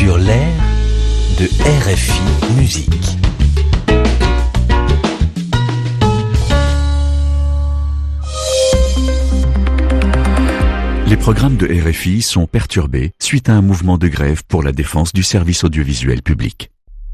sur l'air de RFI Musique. Les programmes de RFI sont perturbés suite à un mouvement de grève pour la défense du service audiovisuel public.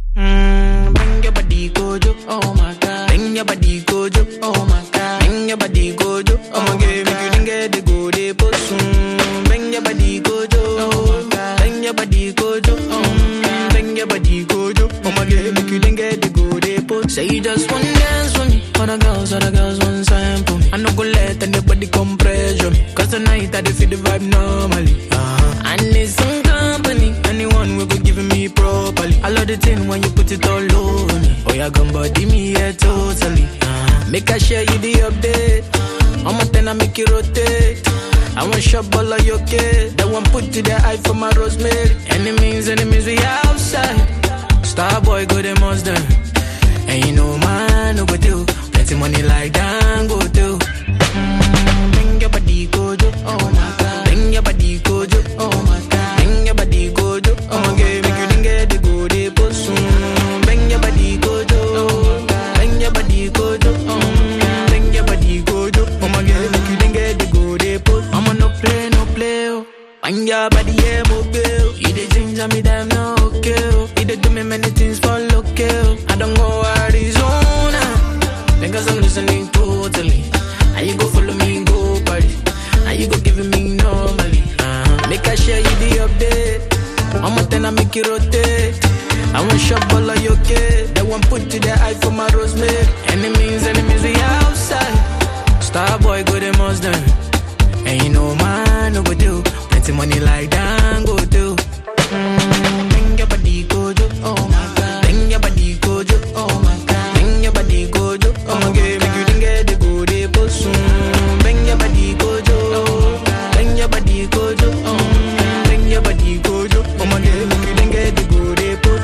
Say you just want dance with me. Other girls want sample me. I no go let anybody come pressure me. Cause tonight I dey feel the vibe normally. I need some company. Anyone will go giving me properly. I love the thing when you put it all over me. Oh yeah, gun body me yeah totally. Make I share you the update. I'ma then I make it rotate. I want shop all of your kid. That one put to the eye for my rosemary. Enemies we outside. Star boy go them most done. And you know man no go do. Plenty money like that go do. Bring your body go do. Oh my god. Bring your body go do. Oh my god. Bring your body go do. Oh my god. Make you didn't get the go de post. Bring your body go do. Bring your body go do. Bring your body go do. Oh my god. Make you didn't get the go de post. I'ma no play. Oh. Bring your body yeah mobile. You the ginger me damn no okay. You the do me many things for local. I don't go Arizona. Because I'm listening totally. And you go follow me, go party. And you go giving me normally. Make I share you the update. I'ma then I make it rotate. I want shop all of your kid. That one put to the eye for my rosemary. Enemies we outside. Star boy go them most done. And you know man no go do. Plenty money like that go do. Bring your body go do. Oh my god. Bring your body go do. Oh my god. Bring your body go do. Oh my god. Make you didn't get the go de post. Bring your body go do. Bring your body go do. Bring your body go do. Oh my god. Make you didn't get the go de post.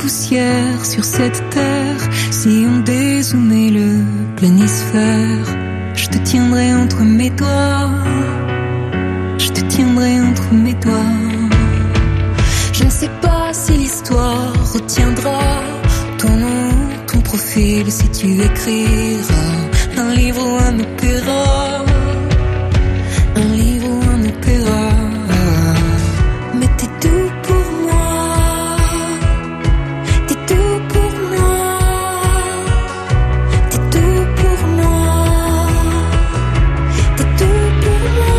poussière sur cette terre. Si on dézoomait le planisphère, je te tiendrai entre mes doigts. Je te tiendrai entre mes doigts. Je ne sais pas si l'histoire retiendra ton nom, ton profil, si tu écriras un livre ou un opéra. Un livre ou un opéra. Mais t'es tout pour moi. T'es tout pour moi. T'es tout pour moi. T'es tout pour moi.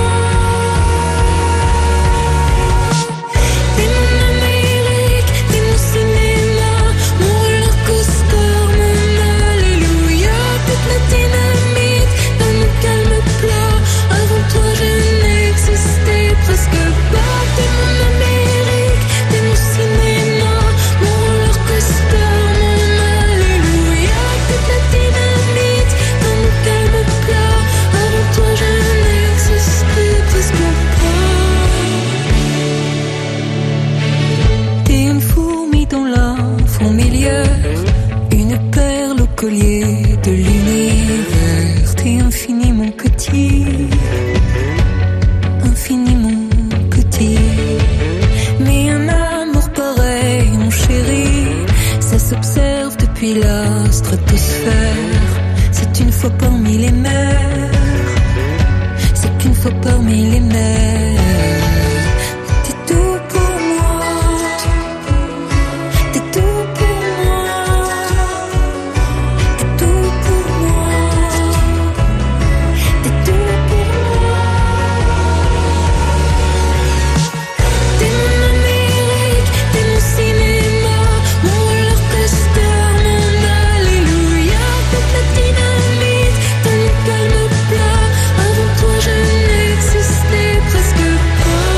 T'es mon Amérique, t'es mon cinéma, mon roller coaster, mon alléluia. Toute la dynamite dans mon calme plat. Avant toi je n'existais presque pas. T'es mon Amérique, t'es mon cinéma, mon roller coaster, mon alléluia. Toute la dynamite dans mon calme plat. Avant toi je n'existais presque pas. T'es une fourmi dans la fourmilière, une perle au collier de l'univers. T'es infiniment petit, infiniment petit. Mais un amour pareil, mon chéri, ça s'observe depuis la stratosphère. C'est une fois parmi les mers, c'est qu'une fois parmi les mers. T'es tout pour moi. T'es tout pour moi. T'es tout pour moi. T'es tout pour moi. T'es mon Amérique, t'es mon cinéma, mon roller coaster, mon alléluia. Toute la dynamite dans mon calme plat. Avant toi je n'existais presque pas.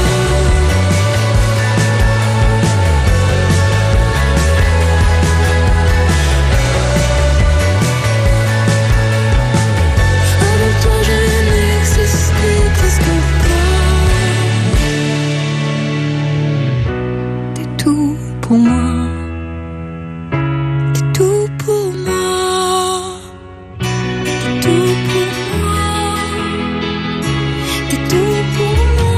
Avant toi je n'existais presque pas. T'es tout pour moi. T'es tout pour moi. T'es tout pour moi. T'es tout pour moi.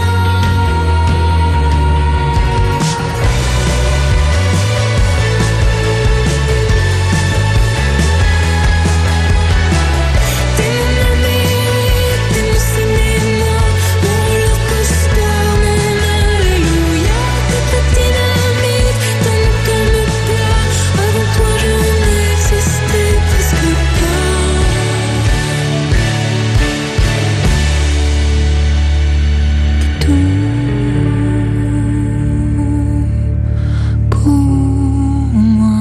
T'es mon Amérique, t'es mon cinéma, mon roller coaster, mon alléluia. Toute la dynamite dans mon calme plat. Avant toi je n'existais presque pas. T'es tout pour moi.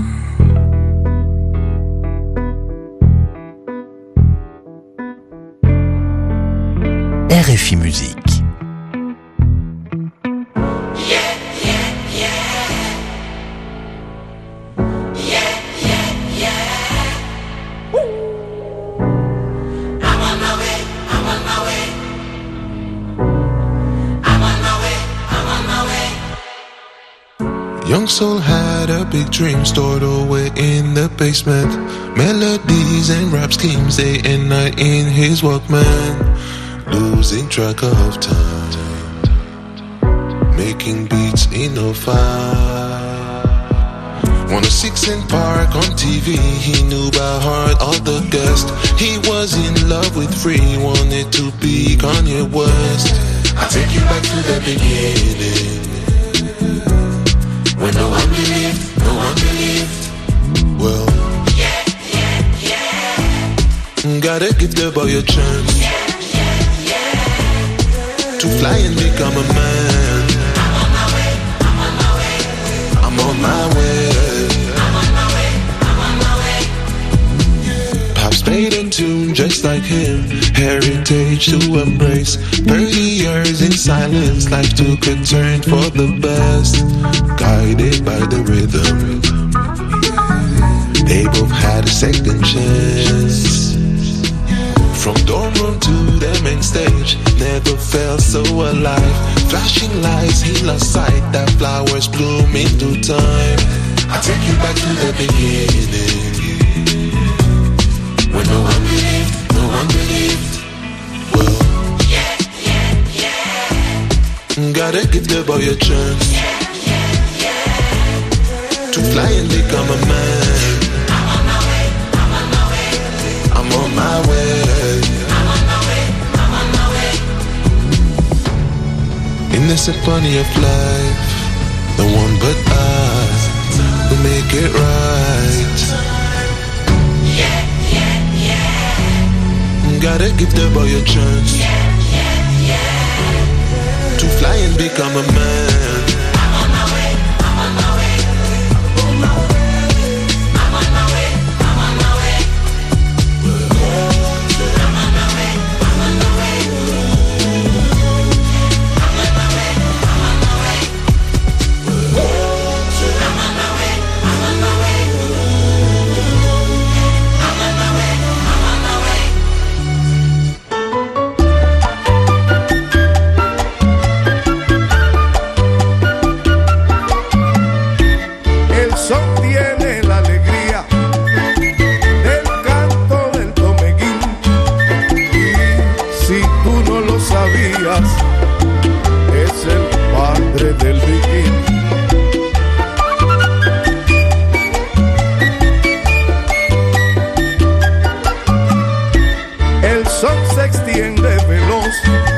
RFI Musique. Young soul had a big dream stored away in the basement. Melodies and rap schemes day and night in his Walkman. Losing track of time, making beats in a fire. 106 and Park on TV, he knew by heart all the guests. He was in love with Free, wanted to be Kanye West. I take you back to the beginning, when no one believed, no one believed. Well, gotta give the boy a chance to fly and become a man. I'm on my way. Pops made a tune just like him, heritage to embrace. 30 years in silence, life took a turn for the best. Guided by the rhythm, they both had a second chance. From dorm room to the main stage, never felt so alive. Flashing lights, he lost sight that flowers bloom into time. I'll take you back to the beginning. When no one believed, no one believed. Well, gotta give the boy a chance. To fly and become a man. I'm on my way, I'm on my way. I'm on my way. I'm on my way, I'm on my way. In the symphony of life, no one but I will make it right. Gotta give the boy a chance. To fly and become a man. I'm on my way, I'm on my way. I'm on my way, I'm on my way. I'm on my way, I'm on my way. I'm on my way, I'm on my way. I'm on my way, I'm on my way. I'm on my way, I'm on my way. El son tiene la alegría del canto del tomeguín. Y si tú no lo sabías, es el padre del bikini. El son se extiende veloz